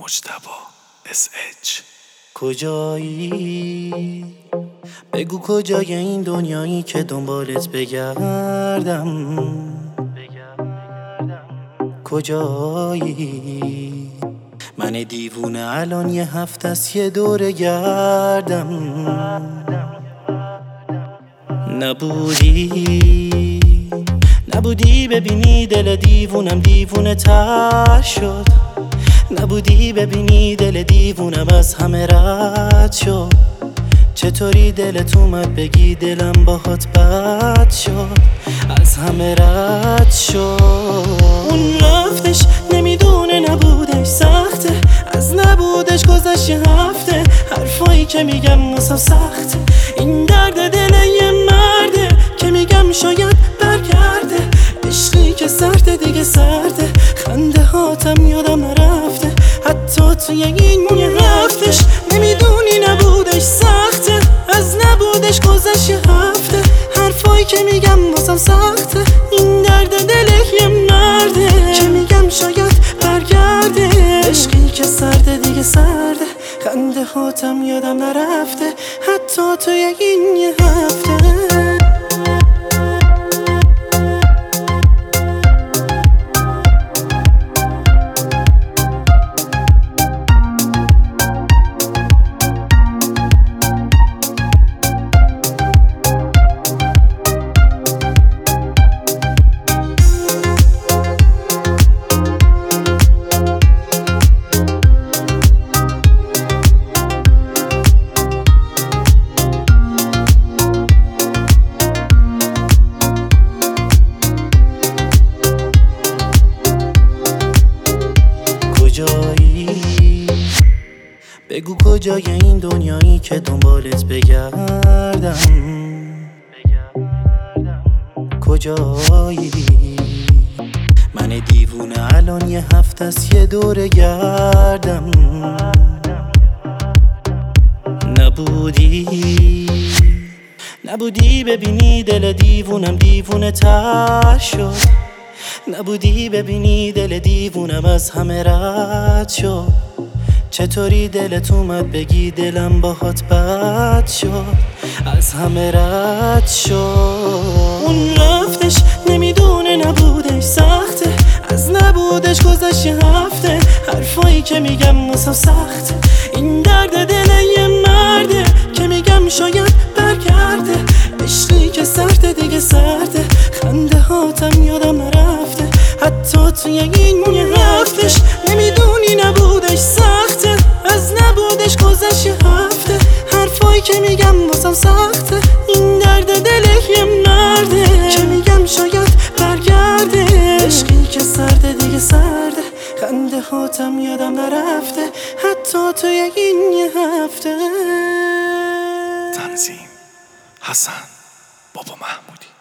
مجتبی SH. کجایی؟ بگو کجای این دنیایی که دنبالت بگردم. کجایی؟ من دیوونه الان یه هفته است یه دور گردم. نبودی ببینی دل دیوونم دیوونه تر شد. نبودی ببینی دل دیوونم از همه رد شد. چطوری دلت اومد بگی دلم باهات بد شد، از همه رد شد. اون رفتش نمیدونه نبودش سخته، از نبودش گذشت یه هفته. حرفایی که میگم واسم سخته، این درد دل یه مرده که میگم شاید برگرده. عشقی که سرده دیگه سرده، خنده هاتم یادم نرفته، حتی توی این یه رفتش. نمیدونی نبودش سخته، از نبودش گذشت یه هفته. حرفایی که میگم واسم سخته، این درد دل یه مرده که میگم شاید برگرده. عشقی که سرده دیگه سرده، خنده هاتم یادم نرفته، حتی توی این یه هفته. کجایی؟ بگو کجای این دنیایی که دنبالت بگردم. کجایی؟ من دیوونه الان یه هفته است یه دور گردم. نبودی ببینی دل دیوونم دیوونه تر شد. نبودی ببینی دل دیوونم از همه رد شد. چطوری دلت اومد بگی دلم باهات بد شد، از همه رد شد. اون رفتش نمیدونه نبودش سخته، از نبودش گذشت یه هفته. حرفایی که میگم واسم سخته، این درد دل یه مرده که میگم شاید برگرده. عشقی که سرده دیگه سرده، خنده هاتم یادم نرفته، حتی توی این یه رفتش. نمیدونی نبودش سخته، از نبودش گذشت یه هفته. حرفایی که میگم واسم سخته، این درد دل یه مرده که میگم شاید برگرده. عشقی که سرده دیگه سرده، خنده هاتم یادم نرفته، حتی توی این یه هفته. تنظیم حسن بابا محمودی.